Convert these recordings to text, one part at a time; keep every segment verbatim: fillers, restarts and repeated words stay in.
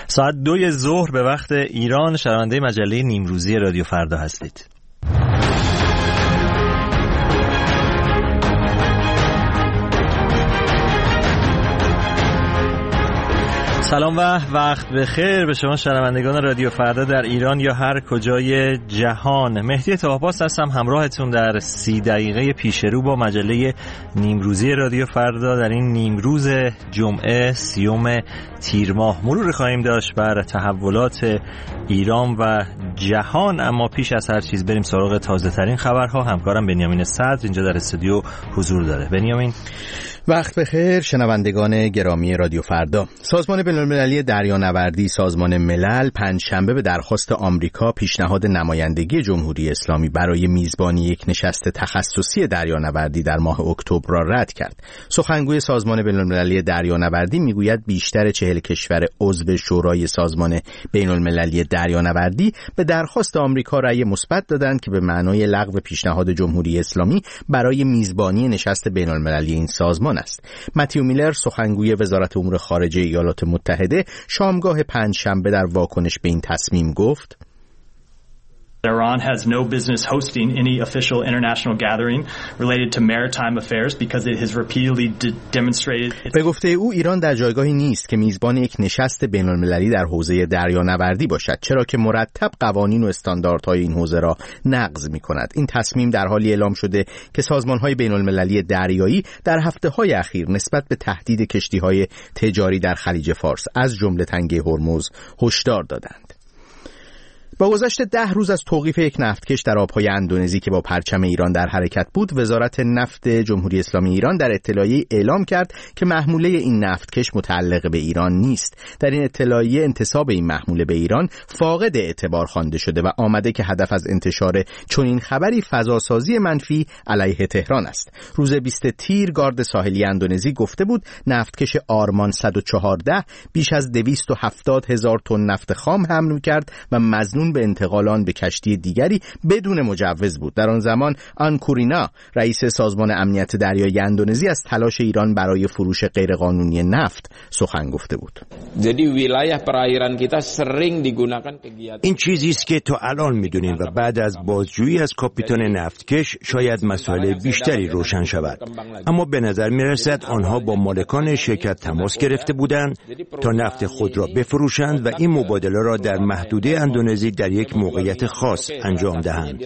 ساعت دوی ظهر به وقت ایران شنونده مجله نیمروزی رادیو فردا هستید. سلام و وقت بخیر به شما شنوندگان رادیو فردا در ایران یا هر کجای جهان. مهدی طاه‌پاس هستم همراهتون در سی دقیقه پیش رو با مجله نیمروزی رادیو فردا در این نیمروز جمعه سیوم تیر ماه. مرور خواهیم داشت بر تحولات ایران و جهان، اما پیش از هر چیز بریم سراغ تازه ترین خبرها. همکارم بنیامین صدر اینجا در استودیو حضور داره. بنیامین وقت بخیر شنوندگان گرامی رادیو فردا. سازمان بین‌المللی دریانوردی سازمان ملل پنجشنبه به درخواست آمریکا پیشنهاد نمایندگی جمهوری اسلامی برای میزبانی یک نشست تخصصی دریانوردی در ماه اکتبر را رد کرد. سخنگوی سازمان بین‌المللی دریانوردی میگوید بیشتر چهل کشور عضو شورای سازمان بین‌المللی دریانوردی به درخواست آمریکا رأی مثبت دادند که به معنای لغو پیشنهاد جمهوری اسلامی برای میزبانی نشست بین‌المللی این سازمان است. متیو میلر سخنگوی وزارت امور خارجه ایالات متحده شامگاه پنجشنبه در واکنش به این تصمیم گفت: Iran has no business hosting any official international gathering related to maritime affairs because it has repeatedly de- demonstrated its... به گفته او ایران در جایگاهی نیست که میزبان یک نشست بین‌المللی در حوزه دریانوردی باشد، چرا که مرتب قوانین و استانداردهای این حوزه را نقض می‌کند. این تصمیم در حالی اعلام شده که سازمان‌های بین‌المللی دریایی در هفته‌های اخیر نسبت به تهدید کشتی‌های تجاری در خلیج فارس از جمله تنگه هرمز هشدار دادند. با گذشت ده روز از توقیف یک نفتکش در آبهای اندونزی که با پرچم ایران در حرکت بود، وزارت نفت جمهوری اسلامی ایران در اطلاعیه اعلام کرد که محموله این نفتکش متعلق به ایران نیست. در این اطلاعیه انتساب این محموله به ایران فاقد اعتبار خوانده شده و آمده که هدف از انتشار چنین خبری فضاسازی منفی علیه تهران است. روز بیست تیر گارد ساحلی اندونزی گفته بود نفتکش آرمان صد و چهارده بیش از دویست و هفتاد هزار تن نفت خام حمل می‌کرد و مظنون به انتقال آن به کشتی دیگری بدون مجوز بود. در آن زمان آنکورینا رئیس سازمان امنیت دریایی اندونزی از تلاش ایران برای فروش غیرقانونی نفت سخن گفته بود. این چیزی است که تا الان می‌دونیم و بعد از بازجویی از کاپیتان نفتکش شاید مسائل بیشتری روشن شود، اما به نظر می‌رسد آنها با مالکان شرکت تماس گرفته بودند تا نفت خود را بفروشند و این مبادله را در محدوده اندونزی در یک موقعیت خاص انجام دهند.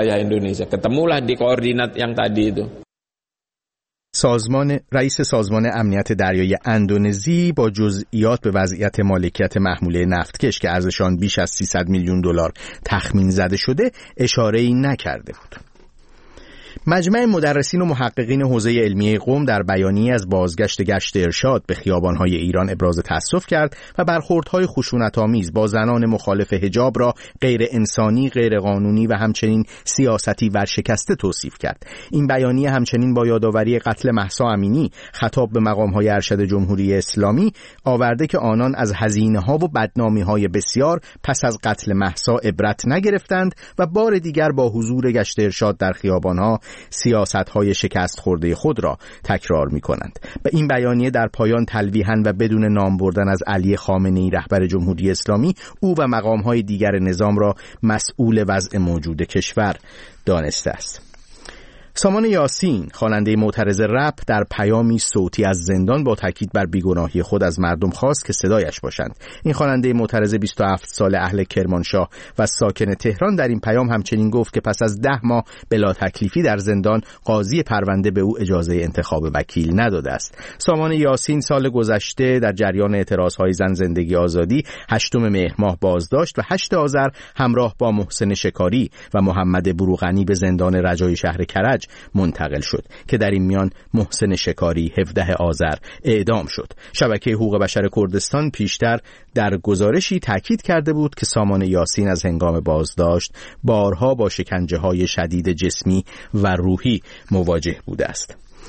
سازمان رئیس سازمان امنیت دریایی اندونزی با جزئیات به وضعیت مالکیت محموله نفتکش که ارزش آن بیش از سیصد میلیون دلار تخمین زده شده اشاره‌ای نکرده بود. مجمع مدرسین و محققین حوزه علمیه قم در بیانیه‌ای از بازگشت گشت ارشاد به خیابان‌های ایران ابراز تأسف کرد و برخوردهای خشونت‌آمیز با زنان مخالف حجاب را غیر انسانی، غیر قانونی و همچنین سیاستی ورشکسته توصیف کرد. این بیانیه همچنین با یادآوری قتل مهسا امینی خطاب به مقام‌های ارشد جمهوری اسلامی آورده که آنان از هزینه‌ها و بدنامی‌های بسیار پس از قتل مهسا عبرت نگرفتند و بار دیگر با حضور گشت ارشاد در خیابان‌ها سیاست‌های شکست خورده خود را تکرار می‌کنند. و این بیانیه در پایان تلویحاً و بدون نام بردن از علی خامنه‌ای رهبر جمهوری اسلامی او و مقام‌های دیگر نظام را مسئول وضع موجود کشور دانسته است. سامان یاسین خواننده معترض رپ در پیامی صوتی از زندان با تاکید بر بیگناهی خود از مردم خواست که صدایش باشند. این خواننده معترض بیست و هفت ساله اهل کرمانشاه و ساکن تهران در این پیام همچنین گفت که پس از ده ماه بلا تکلیفی در زندان قاضی پرونده به او اجازه انتخاب وکیل نداده است. سامان یاسین سال گذشته در جریان اعتراضهای زن زندگی آزادی هشتم مهر ماه بازداشت و هشت آذر همراه با محسن شکاری و محمد بروغنی به زندان رجای شهر کرج منتقل شد که در این میان محسن شکاری هفدهم آذر اعدام شد. شبکه حقوق بشر کردستان پیشتر در گزارشی تاکید کرده بود که سامان یاسین از هنگام بازداشت بارها با شکنجه‌های شدید جسمی و روحی مواجه بوده است.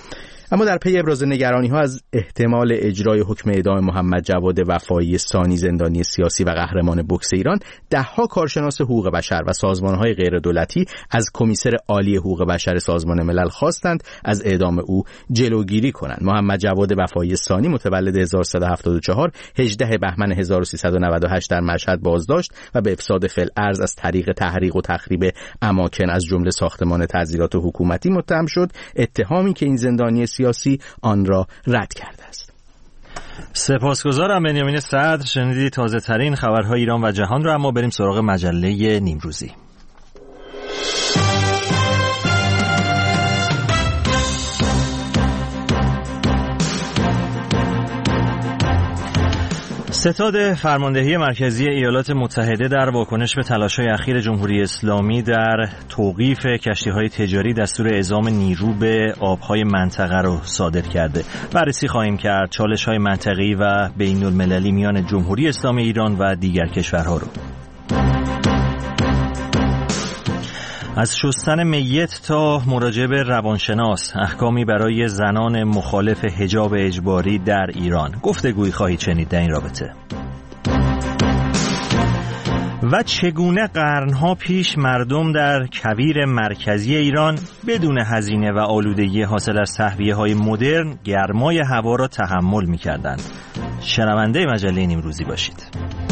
اما در پی ابراز نگرانی‌ها از احتمال اجرای حکم اعدام محمد جواد وفایی ثانی زندانی سیاسی و قهرمان بوکس ایران، ده‌ها کارشناس حقوق بشر و سازمان‌های غیردولتی از کمیسر عالی حقوق بشر سازمان ملل خواستند از اعدام او جلوگیری کنند. محمد جواد وفایی ثانی متولد هزار و سیصد و هفتاد و چهار، هجدهم بهمن هزار و سیصد و نود و هشت در مشهد بازداشت و به افساد فی‌الارض از طریق تحریق و تخریب اماکن از جمله ساختمان تعزیرات حکومتی متهم شد، اتهامی که این زندانی سیاسی آن را رد کرده است. سپاسگزارم بنیامین صدر. شنیدید تازه ترین خبرهای ایران و جهان رو، اما بریم سراغ مجله نیمروزی. ستاد فرماندهی مرکزی ایالات متحده در واکنش به تلاش‌های اخیر جمهوری اسلامی در توقیف کشتی‌های تجاری دستور اعزام نیرو به آب‌های منطقه رو صادر کرده. بررسی خواهیم کرد چالش‌های منطقه‌ای و بین‌المللی میان جمهوری اسلامی ایران و دیگر کشورها رو. از شستن میت تا مراجعه به روانشناس، احکامی برای زنان مخالف حجاب اجباری در ایران. گفتگویی خواهید شنید در این رابطه. و چگونه قرنها پیش مردم در کویر مرکزی ایران بدون هزینه و آلودگی حاصل از تهویه‌های مدرن گرمای هوا را تحمل می‌کردند. شنونده مجله نیمروزی باشید.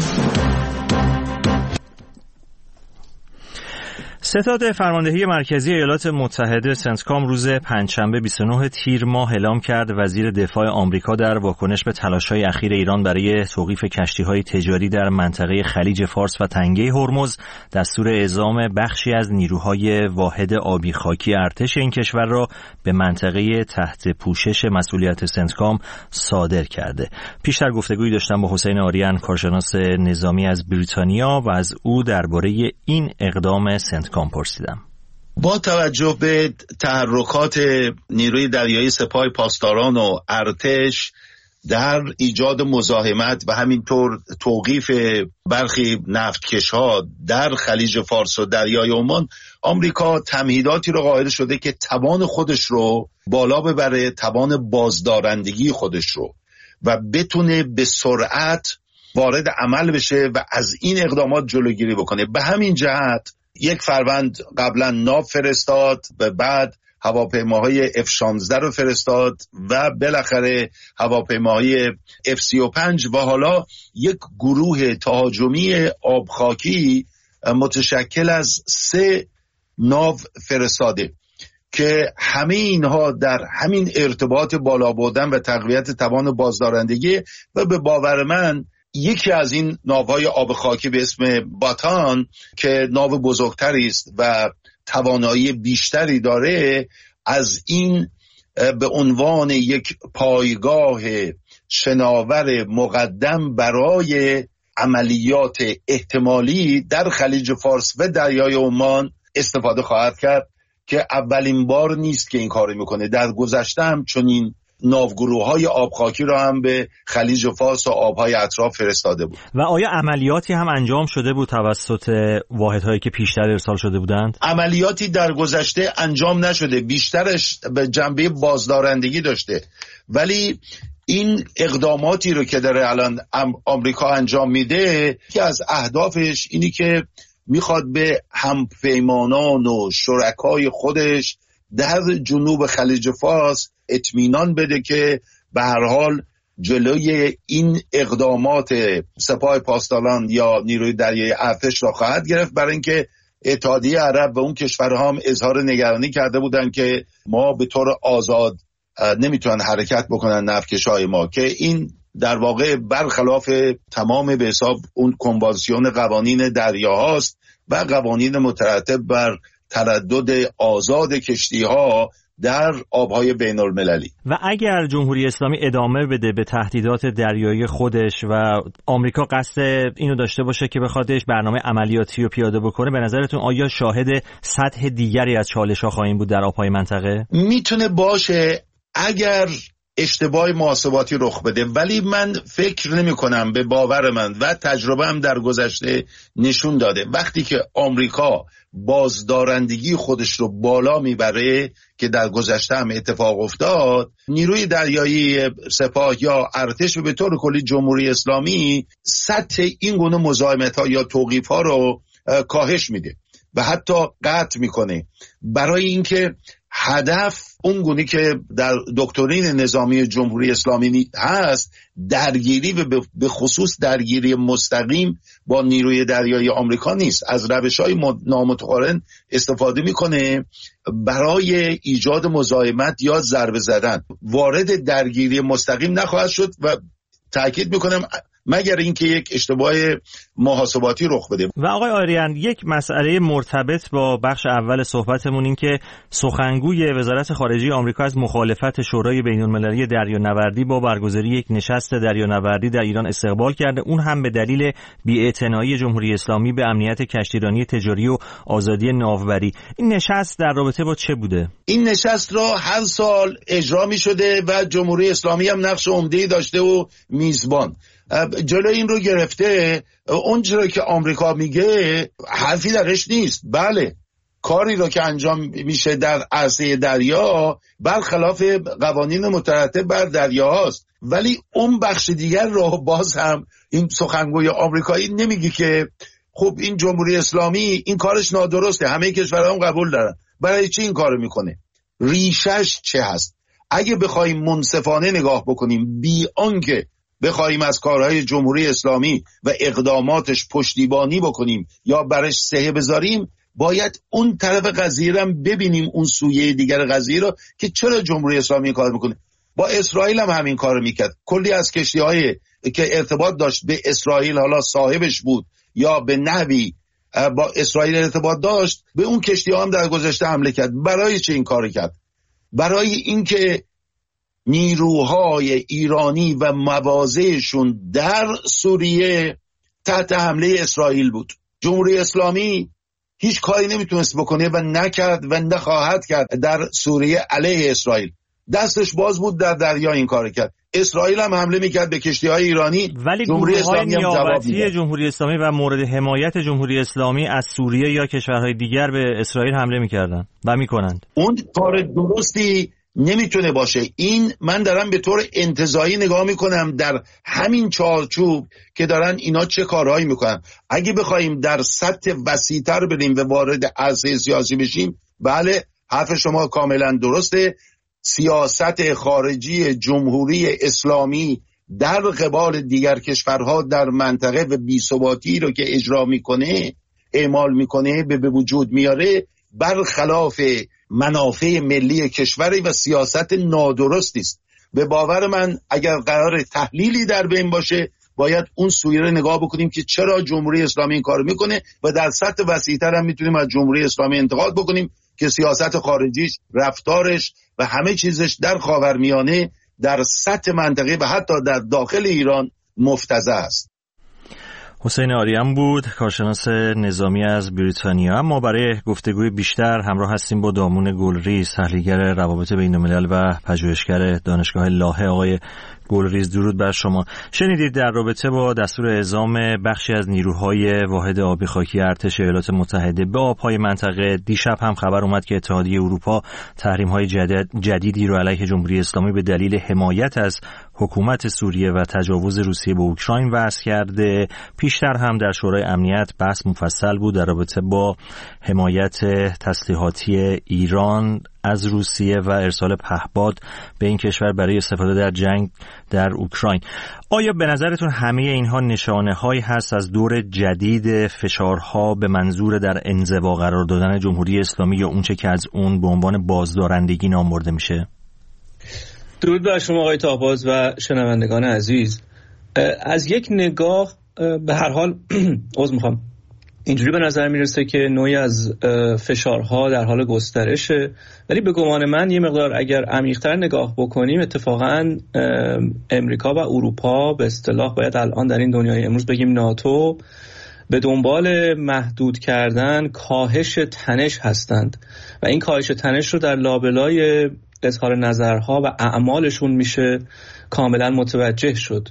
ستاد فرماندهی مرکزی ایالات متحده سنتکام روز پنجشنبه بیست و نهم تیر ماه اعلام کرد وزیر دفاع آمریکا در واکنش به تلاش‌های اخیر ایران برای توقیف کشتی‌های تجاری در منطقه خلیج فارس و تنگه هرمز دستور اعزام بخشی از نیروهای واحد آبی خاکی ارتش این کشور را به منطقه تحت پوشش مسئولیت سنتکام صادر کرده. پیشتر گفتگویی داشتم با حسین آریان، کارشناس نظامی از بریتانیا، و از او درباره این اقدام سنتکام پرسیدم. با توجه به تحرکات نیروی دریایی سپاه پاسداران و ارتش در ایجاد مزاحمت و همینطور توقیف برخی نفتکش‌ها در خلیج فارس و دریای عمان، آمریکا تمهیداتی رو قائل شده که توان خودش رو بالا ببره، توان بازدارندگی خودش رو، و بتونه به سرعت وارد عمل بشه و از این اقدامات جلوگیری بکنه. به همین جهت یک فروند قبلا ناو فرستاد و بعد هواپیماهای اف شانزده رو فرستاد و بالاخره هواپیماهای اف سی و پنج و حالا یک گروه تهاجمی آبخاکی متشکل از سه ناو فرستاده که همه اینها در همین ارتباط بالا بردن و تقویت توان بازدارندگی، و به باور من یکی از این ناوهای آب خاکی به اسم باتان که ناو بزرگتری است و توانایی بیشتری داره، از این به عنوان یک پایگاه شناور مقدم برای عملیات احتمالی در خلیج فارس و دریای عمان استفاده خواهد کرد که اولین بار نیست که این کارو میکنه. در گذشته هم چنین ناوگروه‌های آبخاکی را هم به خلیج فارس و آبهای اطراف فرستاده بود. و آیا عملیاتی هم انجام شده بود توسط واحدهایی که پیشتر ارسال شده بودند؟ عملیاتی در گذشته انجام نشده، بیشترش به جنبه بازدارندگی داشته، ولی این اقداماتی رو که داره الان آمریکا انجام میده که از اهدافش اینی که میخواد به همپیمانان و شرکای خودش در جنوب خلیج فارس اطمینان بده که به هر حال جلوی این اقدامات سپاه پاسداران یا نیروی دریایی ارتش را خواهد گرفت، برای اینکه اتحادیه عرب و اون کشورها هم اظهار نگرانی کرده بودن که ما به طور آزاد نمیتونن حرکت بکنن نفتکش‌های ما، که این در واقع برخلاف تمام به حساب اون کنوانسیون قوانین دریاهاست و قوانین مترتب بر تردد آزاد کشتی‌ها در آبهای بین المللی. و اگر جمهوری اسلامی ادامه بده به تهدیدات دریایی خودش و آمریکا قصد اینو داشته باشه که بخوادش برنامه عملیاتی رو پیاده بکنه، به نظرتون آیا شاهد سطح دیگری از چالش‌ها خواهیم بود در آبهای منطقه؟ میتونه باشه اگر اشتباه محاسباتی رخ بده. ولی من فکر نمی کنم، به باور من و تجربه هم در گذشته نشون داده وقتی که آمریکا بازدارندگی خودش رو بالا میبره که در گذشته هم اتفاق افتاد، نیروی دریایی سپاه یا ارتش و به طور کلی جمهوری اسلامی سطح این گونه مزاحمت ها یا توقیف ها رو کاهش میده و حتی قطع میکنه، برای اینکه هدف اون گونه که در دکترین نظامی جمهوری اسلامی هست درگیری و به خصوص درگیری مستقیم با نیروی دریایی آمریکا نیست. از روش‌های نامتقارن استفاده میکنه برای ایجاد مزاحمت یا ضربه زدن. وارد درگیری مستقیم نخواهد شد و تأکید میکنم مگر اینکه یک اشتباه محاسباتی رخ بده. و آقای آریان، یک مسئله مرتبط با بخش اول صحبتمون این که سخنگوی وزارت خارجه آمریکا از مخالفت شورای بین‌المللی دریانوردی با برگزاری یک نشست دریانوردی در ایران استقبال کرده، اون هم به دلیل بی‌اعتنایی جمهوری اسلامی به امنیت کشتیرانی تجاری و آزادی ناوبری. این نشست در رابطه با چه بوده؟ این نشست را هر سال اجرا می شده و جمهوری اسلامی هم نقش عمده‌ای داشته و میزبان. جلوی این رو گرفته، اون چرا که آمریکا میگه حرفی درش نیست. بله، کاری رو که انجام میشه در عرصه دریا برخلاف قوانین مترتب بر دریا هاست، ولی اون بخش دیگر رو باز هم این سخنگوی آمریکایی نمیگه که خب این جمهوری اسلامی این کارش نادرسته، همه کشورها هم قبول دارن، برای چی این کارو میکنه؟ ریشش چه هست؟ اگه بخوایم منصفانه نگاه بکنیم بی آنکه بخوایم از کارهای جمهوری اسلامی و اقداماتش پشتیبانی بکنیم یا برش صحه بذاریم، باید اون طرف قضیه رو ببینیم، اون سویه دیگر قضیه رو که چرا جمهوری اسلامی این کار میکنه. با اسرائیل هم همین کار میکرد. کلی از کشتی‌های که ارتباط داشت به اسرائیل، حالا صاحبش بود یا به نحوی با اسرائیل ارتباط داشت، به اون کشتی‌ها هم در گذشته حمله کرد. برای چه این کار کرد؟ برای اینکه نیروهای ایرانی و مواضعشون در سوریه تحت حمله اسرائیل بود. جمهوری اسلامی هیچ کاری نمیتونست بکنه و نکرد و نخواهد کرد در سوریه علیه اسرائیل. دستش باز بود در دریا این کار کرد. اسرائیل هم حمله میکرد به کشتی‌های ایرانی، ولی جمهوری اسلامی هم جواب میداد. جمهوری اسلامی و مورد حمایت جمهوری اسلامی از سوریه یا کشورهای دیگر به اسرائیل حمله میکردن و میکنند. اون کار درستی نمیتونه باشه. این من دارم به طور انتزاعی نگاه میکنم در همین چارچوب که دارن اینا چه کارهایی میکنن. اگه بخوایم در سطح وسیع‌تر بریم و وارد عرصه سیاسی بشیم، بله حرف شما کاملا درسته. سیاست خارجی جمهوری اسلامی در قبال دیگر کشورها در منطقه و بی‌ثباتی رو که اجرا میکنه، اعمال میکنه، به وجود میاره، برخلاف منافع ملی کشوری و سیاست نادرستی است. به باور من اگر قرار تحلیلی در بین باشه، باید اون سویه رو نگاه بکنیم که چرا جمهوری اسلامی این کارو میکنه و در سطح وسیع‌تر هم میتونیم از جمهوری اسلامی انتقاد بکنیم که سیاست خارجیش، رفتارش و همه چیزش در خاورمیانه در سطح منطقه و حتی در داخل ایران مفتضح است. حسین آریان بود، کارشناس نظامی از بریتانیا. ما برای گفتگوی بیشتر همراه هستیم با دامون گلریز، تحلیلگر روابط بین‌الملل و پژوهشگر دانشگاه لاهه. آقای گلریز، درود بر شما. شنیدید در رابطه با دستور اعزام بخشی از نیروهای واحد آبی خاکی ارتش ایالات متحده به آبهای منطقه، دیشب هم خبر اومد که اتحادیه اروپا تحریم‌های جدید جدیدی رو علیه جمهوری اسلامی به دلیل حمایت از حکومت سوریه و تجاوز روسیه به اوکراین وضع کرده. پیشتر هم در شورای امنیت بحث مفصل بود در رابطه با حمایت تسلیحاتی ایران از روسیه و ارسال پهپاد به این کشور برای استفاده در جنگ در اوکراین. آیا به نظرتون همه اینها نشانه هایی هست از دور جدید فشارها به منظور در انزوا قرار دادن جمهوری اسلامی یا اونچه که از اون به عنوان بازدارندگی نام برده میشه؟ درود بر شما آقای طاهباز و شنوندگان عزیز. از یک نگاه به هر حال عذر میخوام اینجوری به نظر میرسه که نوعی از فشارها در حال گسترشه، ولی به گمان من یه مقدار اگر عمیق‌تر نگاه بکنیم، اتفاقاً امریکا و اروپا به اصطلاح باید الان در این دنیای امروز بگیم ناتو به دنبال محدود کردن کاهش تنش هستند و این کاهش تنش رو در لابلای اظهار نظرها و اعمالشون میشه کاملا متوجه شد.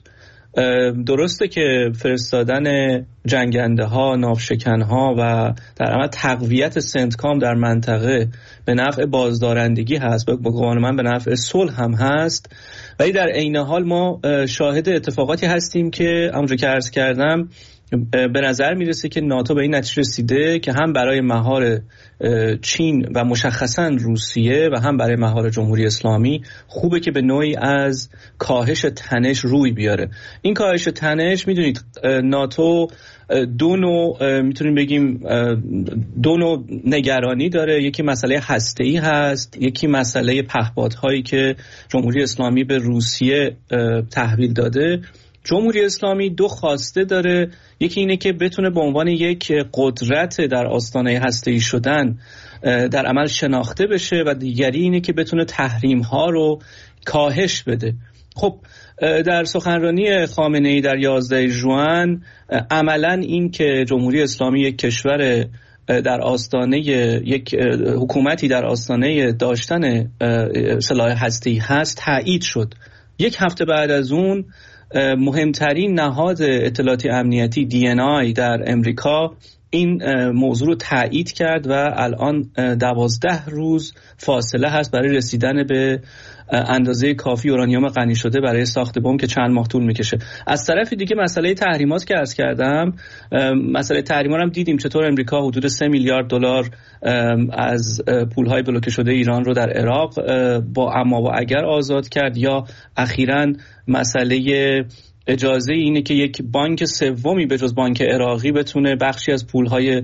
درسته که فرستادن جنگنده ها، ناوشکن ها و در عمل تقویت سنتکام در منطقه به نفع بازدارندگی هست، به گمان من به نفع صلح هم هست، ولی در عین حال ما شاهد اتفاقاتی هستیم که همونجور که عرض کردم به نظر میرسه که ناتو به این نتیجه رسیده که هم برای مهار چین و مشخصا روسیه و هم برای مهار جمهوری اسلامی خوبه که به نوعی از کاهش تنش روی بیاره. این کاهش تنش میدونید ناتو دو نوع میتونیم بگیم دو نوع نگرانی داره. یکی مسئله هسته‌ای هست، یکی مسئله پهپادهایی که جمهوری اسلامی به روسیه تحویل داده. جمهوری اسلامی دو خواسته داره، یکی اینه که بتونه به عنوان یک قدرت در آستانه هسته‌ای شدن در عمل شناخته بشه و دیگری اینه که بتونه تحریم ها رو کاهش بده. خب در سخنرانی خامنه‌ای در یازده ژوئن عملاً این که جمهوری اسلامی یک کشور در آستانه یک حکومتی در آستانه داشتن سلاح هسته‌ای هست تایید شد. یک هفته بعد از اون مهمترین نهاد اطلاعاتی امنیتی دی ان آی در امریکا این موضوع رو تایید کرد و الان دوازده روز فاصله هست برای رسیدن به اندازه کافی اورانیوم غنی شده برای ساخت بمب که چند ماه طول میکشه. از طرف دیگه مسئله تحریمات که عرض کردم، مسئله تحریمات هم دیدیم چطور امریکا حدود سه میلیارد دلار از پولهای بلوکه شده ایران رو در عراق با اما و اگر آزاد کرد، یا اخیراً مسئله اجازه اینه که یک بانک سومی به جز بانک عراقی بتونه بخشی از پولهای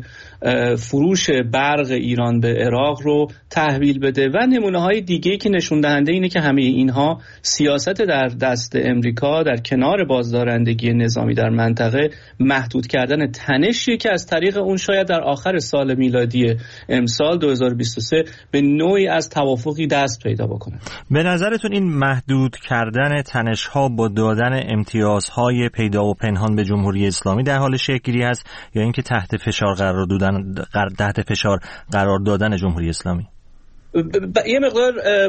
فروش برق ایران به عراق رو تحویل بده و نمونه های دیگه‌ای که نشون دهنده اینه که همه اینها سیاست در دست امریکا در کنار بازدارندگی نظامی در منطقه محدود کردن تنشی که از طریق اون شاید در آخر سال میلادی امسال دو هزار و بیست و سه به نوعی از توافقی دست پیدا بکنه. به نظرتون این محدود کردن تنش‌ها با دادن امتیازهای پیدا و پنهان به جمهوری اسلامی در حال شکل‌گیری هست یا اینکه تحت فشار قرار دادن تحت فشار قرار دادن جمهوری اسلامی؟ ب... یه مقدار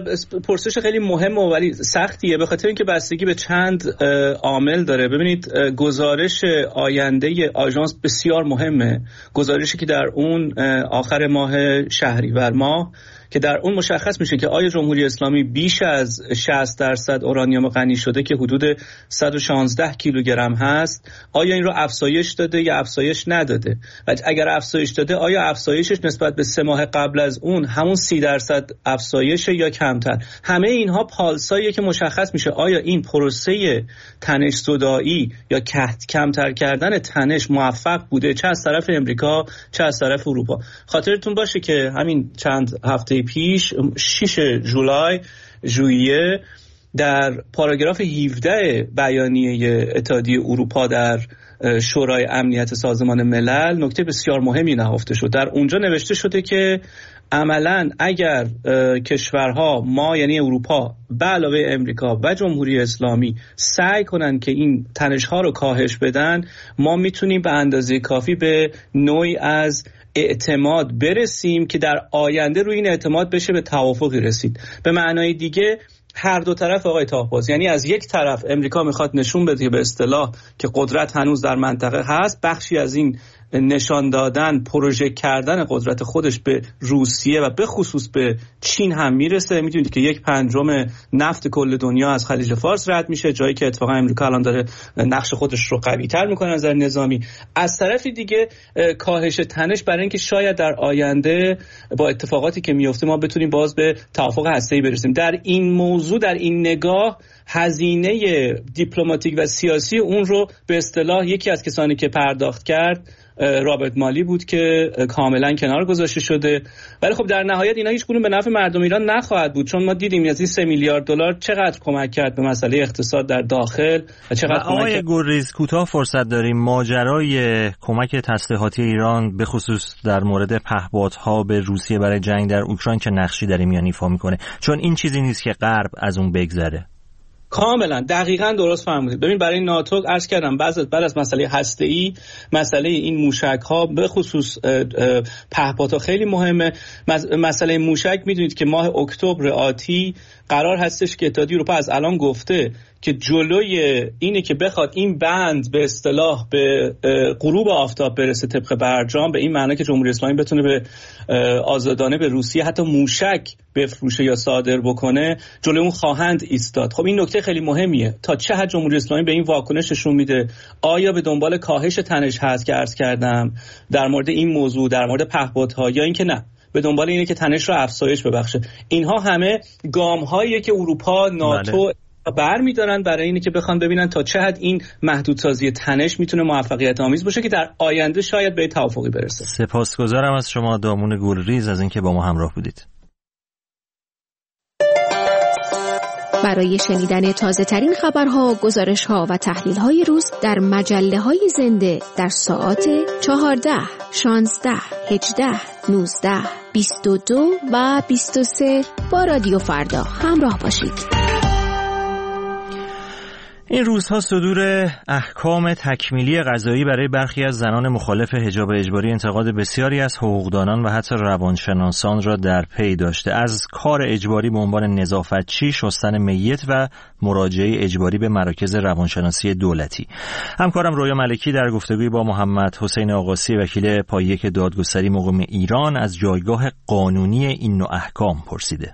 پرسش خیلی مهمه ولی سختیه، به خاطر اینکه بستگی به چند عامل داره. ببینید گزارش آینده آژانس بسیار مهمه، گزارشی که در اون آخر ماه شهریور ماه که در اون مشخص میشه که آیا جمهوری اسلامی بیش از شصت درصد اورانیوم غنی شده که حدود صد و شانزده کیلوگرم هست، آیا این رو افزایش داده یا افزایش نداده، و اگر افزایش داده آیا افزایشش نسبت به سه ماه قبل از اون همون سی درصد افزایش یا کمتر. همه اینها پالساییه که مشخص میشه آیا این پروسه تنش زدایی یا کمتر کردن تنش موفق بوده، چه از طرف امریکا چه از طرف اروپا. خاطرتون باشه که همین چند هفته پیش شش جولای ژوئیه در پاراگراف هفده بیانیه اتحادیه اروپا در شورای امنیت سازمان ملل نکته بسیار مهمی نهفته شد. در اونجا نوشته شده که عملاً اگر کشورها ما یعنی اروپا به علاوه امریکا و جمهوری اسلامی سعی کنن که این تنش‌ها رو کاهش بدن، ما میتونیم به اندازه کافی به نوعی از اعتماد برسیم که در آینده روی این اعتماد بشه به توافقی رسید. به معنای دیگه هر دو طرف آقای طاه‌باز، یعنی از یک طرف امریکا میخواد نشون بده به اصطلاح که قدرت هنوز در منطقه هست، بخشی از این نشان دادن پروژه کردن قدرت خودش به روسیه و به خصوص به چین هم میرسه. میدونید که یک پنجم نفت کل دنیا از خلیج فارس رد میشه، جایی که اتفاقا امریکا الان داره نقش خودش رو قوی تر میکنه از نظر نظامی. از طرف دیگه کاهش تنش برای اینکه شاید در آینده با اتفاقاتی که میفته ما بتونیم باز به توافق هسته‌ای برسیم. در این موضوع، در این نگاه، هزینه دیپلماتیک و سیاسی اون رو به اصطلاح یکی از کسانی که پرداخت کرد رابرت مالی بود که کاملا کنار گذاشته شده. ولی خب در نهایت اینا هیچ گونه به نفع مردم ایران نخواهد بود، چون ما دیدیم از این سه میلیارد دلار چقدر کمک کرد به مسئله اقتصاد در داخل و چقدر کمک. آقای گریز کوتاه فرصت داریم، ماجرای کمک تسلیحاتی ایران به خصوص در مورد پهپادها به روسیه برای جنگ در اوکراین چه نقشی در این میان ایفا میکنه؟ چون این چیزی نیست که غرب از اون بگذره. کاملا دقیقاً درست فرمودید. ببین برای ناتو عرض کردم بعد بعد از مسئله هسته‌ای مسئله این موشک‌ها به خصوص پهپادها خیلی مهمه. مسئله موشک میدونید که ماه اکتبر آتی قرار هستش که اتحادیه اروپا از الان گفته که جلوی اینه که بخواد این بند به اصطلاح به غروب آفتاب برسه طبق برجام، به این معنی که جمهوری اسلامی بتونه به آزادانه به روسیه حتی موشک بفروشه یا صادر بکنه، جلوی اون خواهند ایستاد. خب این نکته خیلی مهمیه. تا چه حد جمهوری اسلامی به این واکنش نشون میده؟ آیا به دنبال کاهش تنش هست که عرض کردم در مورد این موضوع، در مورد پهپادها، یا اینکه نه به دنبال اینه که تنش رو افزایش ببخشه؟ اینها همه گام‌هاییه که اروپا، ناتو بر می‌دارن برای اینه که بخوان ببینن تا چه حد این محدودسازی تنش میتونه موفقیت آمیز باشه که در آینده شاید به توافقی برسه. سپاسگزارم از شما دامون گلریز از اینکه با ما همراه بودید. برای شنیدن تازه ترین خبرها، گزارش‌ها و تحلیل‌های روز در مجله‌های زنده در ساعات چهارده، شانزده، هجده، نوزده، بیست و دو و بیست و سه با رادیو فردا همراه باشید. این روزها صدور احکام تکمیلی قضایی برای برخی از زنان مخالف حجاب اجباری انتقاد بسیاری از حقوقدانان و حتی روانشناسان را در پی داشته. از کار اجباری به عنوان نظافتچی، شستن میت و مراجعه اجباری به مراکز روانشناسی دولتی. همکارم رویا ملکی در گفتگوی با محمد حسین آقاسی وکیل پایه دادگستری مقیم ایران از جایگاه قانونی این نوع احکام پرسیده.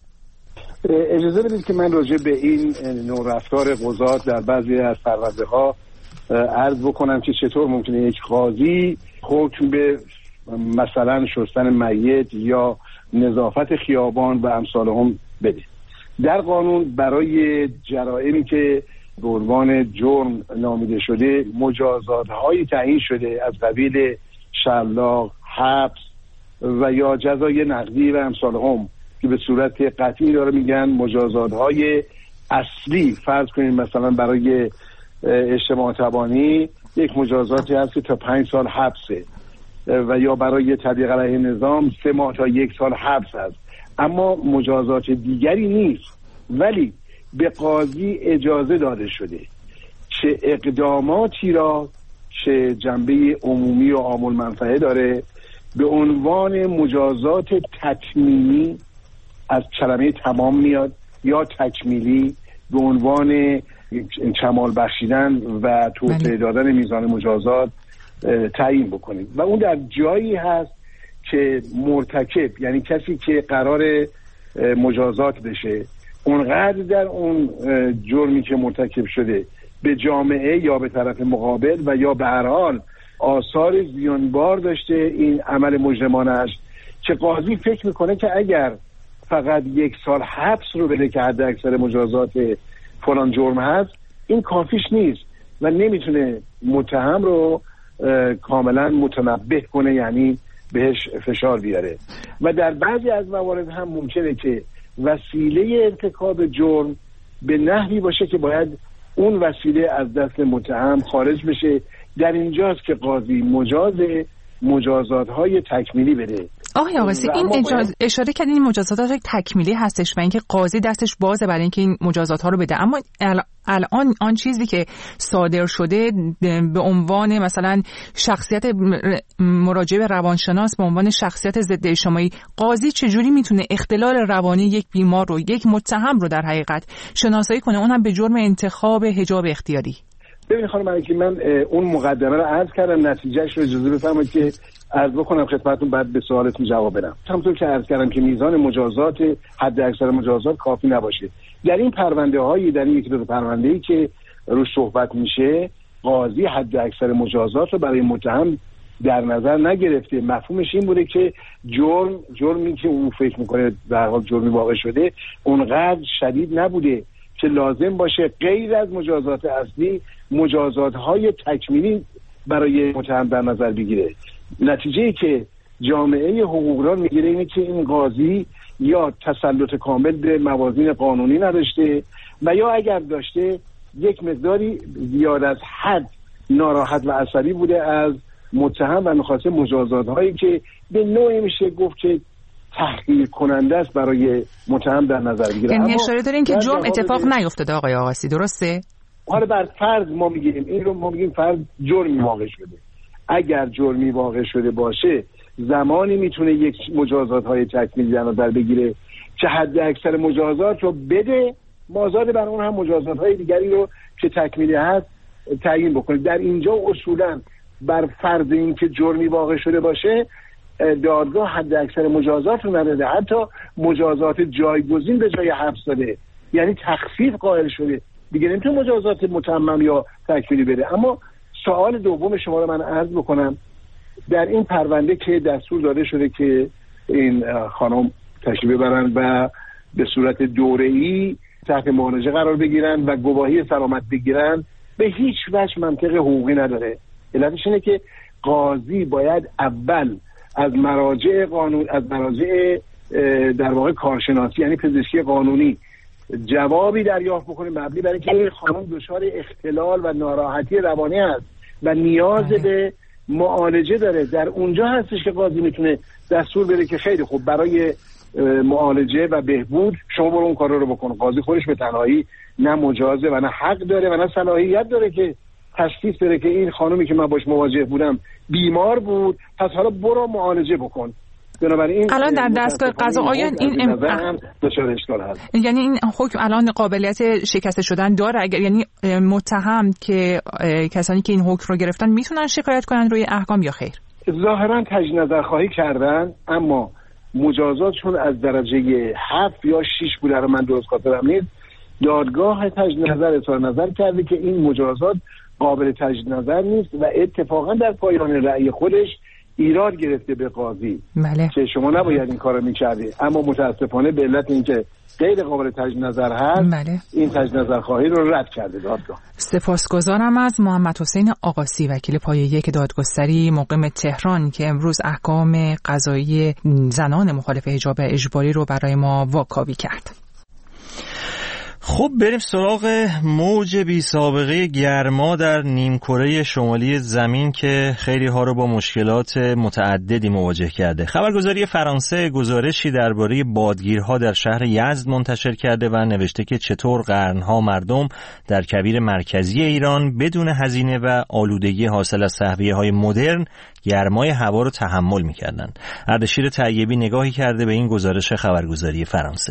اجازه بدید که من راجع به این نوع رفتار قضات در بعضی از پرونده‌ها عرض بکنم که چطور ممکنه یک قاضی حکم به مثلا شستن میت یا نظافت خیابان و امثال هم بده. در قانون برای جرائمی که به عنوان جرم نامیده شده مجازات‌هایی تعیین شده از قبیل شلاق، حبس و یا جزای نقدی و امثال هم که به صورت قطعی داره میگن مجازات‌های اصلی. فرض کنید مثلا برای اجتماع تبانی یک مجازاتی هست که تا پنج سال حبسه و یا برای تبلیغ علیه نظام سه ماه تا یک سال حبس هست، اما مجازات دیگری نیست. ولی به قاضی اجازه داده شده چه اقداماتی را چه جنبه عمومی و عامل منفعه داره به عنوان مجازات تکمیلی، از کلمه تمام میاد، یا تکمیلی به عنوان کمال بخشیدن و توسعه دادن میزان مجازات تعیین بکنید. و اون در جایی هست که مرتکب، یعنی کسی که قرار مجازات بشه، اونقدر در اون جرمی که مرتکب شده به جامعه یا به طرف مقابل و یا به هر حال آثار زیانبار داشته این عمل مجرمانش، که قاضی فکر میکنه که اگر فقط یک سال حبس رو بده که حد اکثر مجازات فلان جرم هست، این کافیش نیست و نمیتونه متهم رو کاملا متنبه کنه، یعنی بهش فشار بیاره. و در بعضی از موارد هم ممکنه که وسیله ارتکاب جرم به نحوی باشه که باید اون وسیله از دست متهم خارج بشه. در اینجاست که قاضی مجاز مجازات‌های تکمیلی بده. آقای آقاسی این اجاز... اشاره کردین این مجازات تکمیلی هستش و اینکه قاضی دستش بازه برای اینکه این مجازات ها رو بده، اما الان آن چیزی که صادر شده به عنوان مثلا شخصیت مراجعه به روانشناس به عنوان شخصیت ضد اجتماعی، قاضی چجوری میتونه اختلال روانی یک بیمار رو، یک متهم رو در حقیقت شناسایی کنه، اون هم به جرم انتخاب حجاب اختیاری؟ ببین خانم ملکی، من اون مقدمه رو عرض کردم، نتیجهش رو اجازه بفرمایید که عرض بکنم خدمتتون، بعد به سوالتون جواب بدم. همونطور که عرض کردم که میزان مجازات، حد اکثر مجازات کافی نباشه. در این پرونده هایی، در این یکی دو پرونده ای که روش صحبت میشه، قاضی حد اکثر مجازات رو برای متهم در نظر نگرفته. مفهومش این بوده که جرم جرمی که اون فکر میکنه در حال جرمی واقع شده اونقدر شدید نبوده که لازم باشه غیر از مجازات اصلی مجازات‌های تکمیلی برای متهم در نظر بگیره. نتیجه‌ای که جامعه حقوقدان میگیره اینه که این قاضی یا تسلط کامل به موازین قانونی نداشته و یا اگر داشته یک مقداری زیاد از حد ناراحت و عصبی بوده از متهم و می‌خواسته مجازات‌هایی که به نوعی میشه گفت که تحقیر کننده است برای متهم در نظر بگیره. یعنی اشاره دارین که جرم اتفاق نیفتاده آقای آقاسی، درسته؟ حالا بر فرض ما میگیم این رو ما میگیم فرض جرمی واقع شده. اگر جرمی واقع شده باشه زمانی میتونه یک مجازات های تکمیلی در نظر بگیره که حد اکثر مجازات رو بده، مازاد بر اون هم مجازات های دیگری رو که تکمیلی هست تعیین بکنه. در اینجا اصولا بر فرض این که جرمی واقع شده باشه دادگاه حد اکثر مجازات رو نداده، حتی مجازات جایگزین به جای حبس داده، یعنی تخفیف قائل شده دیگه، نمیتونه مجازات متمم یا تکمیلی بده. اما سوال دوم شما رو من عرض بکنم، در این پرونده که دستور داده شده که این خانم تشریف ببرن و به صورت دوره‌ای تحت معالجه قرار بگیرن و گواهی سلامت بگیرن، به هیچ وجه منطق حقوقی نداره. علتش اینه که قاضی باید اول از مراجع قانون از مراجع در واقع کارشناسی یعنی پزشکی قانونی جوابی دریافت بکنه مبنی بر اینکه این خانم دچار اختلال و ناراحتی روانی است و نیاز به معالجه داره. در اونجا هستش که قاضی میتونه دستور بده که خیلی خوب برای معالجه و بهبود شما برو اون کار رو بکن. قاضی خودش به تنهایی نه مجازه و نه حق داره و نه صلاحیت داره که تشخیص بده که این خانومی که من باش مواجه بودم بیمار بود پس حالا برو معالجه بکن. بنابراین الان در دستگاه قضا آیا این ام... هم دچار اشکال هست؟ یعنی این حکم الان قابلیت شکسته شدن داره؟ اگر یعنی متهم که کسانی که این حکم رو گرفتن میتونن شکایت کنن روی احکام یا خیر؟ ظاهرا تجدید نظر خواهی کردن، اما مجازاتشون از درجه هفت یا شش بوده رو من درست خاطرم نیست. دادگاه تجدید نظر اظهار نظر کرده که این مجازات قابل تجدید نظر نیست و اتفاقا در پایان رأی خودش ایراد گرفته به قاضی بله. که شما نباید این کارو می‌کردی، اما متاسفانه به علت اینکه غیر قابل تجدید نظر هست بله. این تجدید نظر خواهی رو رد کرده دادگاه. سپاسگزارم از محمد حسین آقاسی وکیل پایه یک دادگستری مقیم تهران که امروز احکام قضایی زنان مخالف حجاب اجباری رو برای ما واکاوی کرد. خب بریم سراغ موج بی سابقه گرما در نیمکره شمالی زمین که خیلی ها رو با مشکلات متعددی مواجه کرده. خبرگزاری فرانسه گزارشی درباره بادگیرها در شهر یزد منتشر کرده و نوشته که چطور قرنها مردم در کویر مرکزی ایران بدون هزینه و آلودگی حاصل از تهویه‌های مدرن گرمای هوا رو تحمل می‌کردند. اردشیر طیبی نگاهی کرده به این گزارش خبرگزاری فرانسه.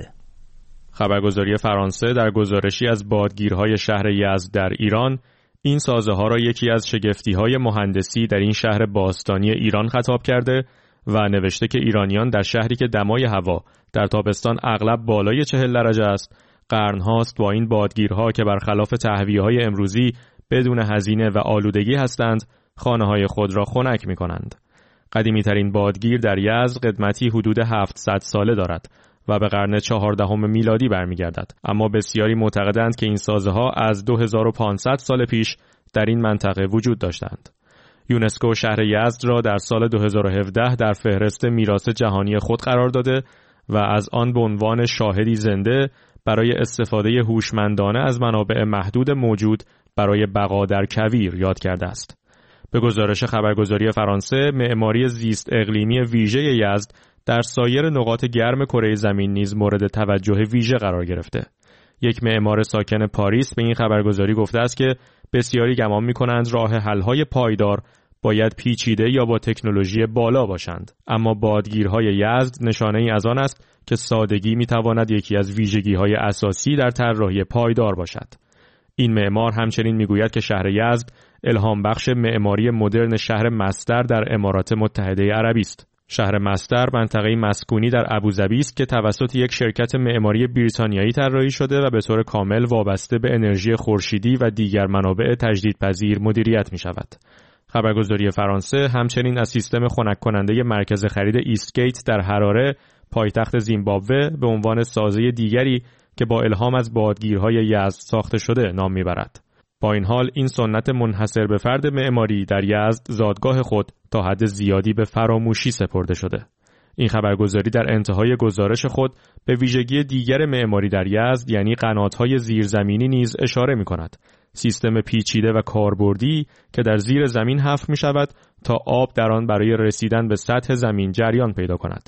خبرگزاری فرانسه در گزارشی از بادگیرهای شهر یزد در ایران این سازه ها را یکی از شگفتی های مهندسی در این شهر باستانی ایران خطاب کرده و نوشته که ایرانیان در شهری که دمای هوا در تابستان اغلب بالای چهل درجه است قرن هاست با این بادگیرها که برخلاف تهویه های امروزی بدون هزینه و آلودگی هستند خانه های خود را خنک می کنند. قدیمی ترین بادگیر در یزد قدمتی حدود هفتصد ساله دارد و به قرن چهاردهم میلادی برمیگردد، اما بسیاری معتقدند که این سازه ها از دو هزار و پانصد سال پیش در این منطقه وجود داشتند. یونسکو شهر یزد را در سال دو هزار و هفده در فهرست میراث جهانی خود قرار داده و از آن به عنوان شاهدی زنده برای استفاده هوشمندانه از منابع محدود موجود برای بقا در کویر یاد کرده است. به گزارش خبرگزاری فرانسه، معماری زیست اقلیمی ویژه یزد در سایر نقاط گرم کره زمین نیز مورد توجه ویژه قرار گرفته. یک معمار ساکن پاریس به این خبرگزاری گفته است که بسیاری گمان می‌کنند راه حل‌های پایدار باید پیچیده یا با تکنولوژی بالا باشند، اما بادگیرهای یزد نشانه‌ای از آن است که سادگی می‌تواند یکی از ویژگی‌های اساسی در طراحی پایدار باشد. این معمار همچنین می‌گوید که شهر یزد الهام بخش معماری مدرن شهر مصدر در امارات متحده عربی است. شهر مصدر منطقه‌ای مسکونی در ابوظبی است که توسط یک شرکت معماری بریتانیایی طراحی شده و به طور کامل وابسته به انرژی خورشیدی و دیگر منابع تجدیدپذیر مدیریت می‌شود. خبرگزاری فرانسه همچنین از سیستم خنک کننده مرکز خرید ایستگیت در حراره، پایتخت زیمبابوه، به عنوان سازه دیگری که با الهام از بادگیرهای یزد ساخته شده نام می‌برد. با این حال این سنت منحصر به فرد معماری در یزد زادگاه خود تا حد زیادی به فراموشی سپرده شده. این خبرگزاری در انتهای گزارش خود به ویژگی دیگر معماری در یزد یعنی قنات‌های زیرزمینی نیز اشاره می‌کند. سیستم پیچیده و کاربردی که در زیر زمین حفر می‌شود تا آب در آن برای رسیدن به سطح زمین جریان پیدا کند.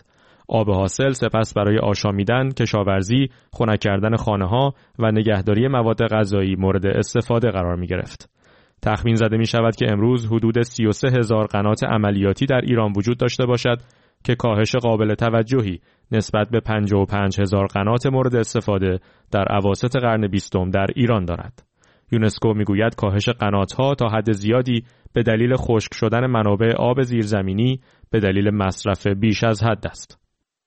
آب حاصل، سپس برای آشامیدن، کشاورزی، خنک کردن خانه‌ها و نگهداری مواد غذایی مورد استفاده قرار می‌گرفت. تخمین زده می‌شود که امروز حدود سی و سه هزار قنات عملیاتی در ایران وجود داشته باشد که کاهش قابل توجهی نسبت به پنجاه و پنج هزار قنات مورد استفاده در اواسط قرن بیستم در ایران دارد. یونسکو میگوید کاهش قنات‌ها تا حد زیادی به دلیل خشک شدن منابع آب زیرزمینی به دلیل مصرف بیش از حد است.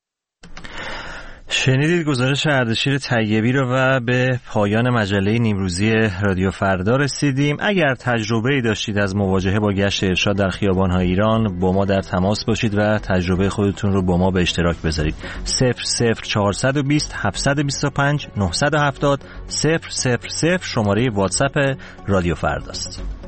شنیدید گزارش اردشیر طیبی رو و به پایان مجله نیمروزی رادیو فردا رسیدیم. اگر تجربه‌ای داشتید از مواجهه با گشت ارشاد در خیابان‌های ایران، با ما در تماس باشید و تجربه خودتون رو با ما به اشتراک بذارید. صفر صفر چهارصد و بیست هفتصد و بیست و پنج نهصد و هفتاد صفر صفر صفر شماره واتساپ رادیو فرداست.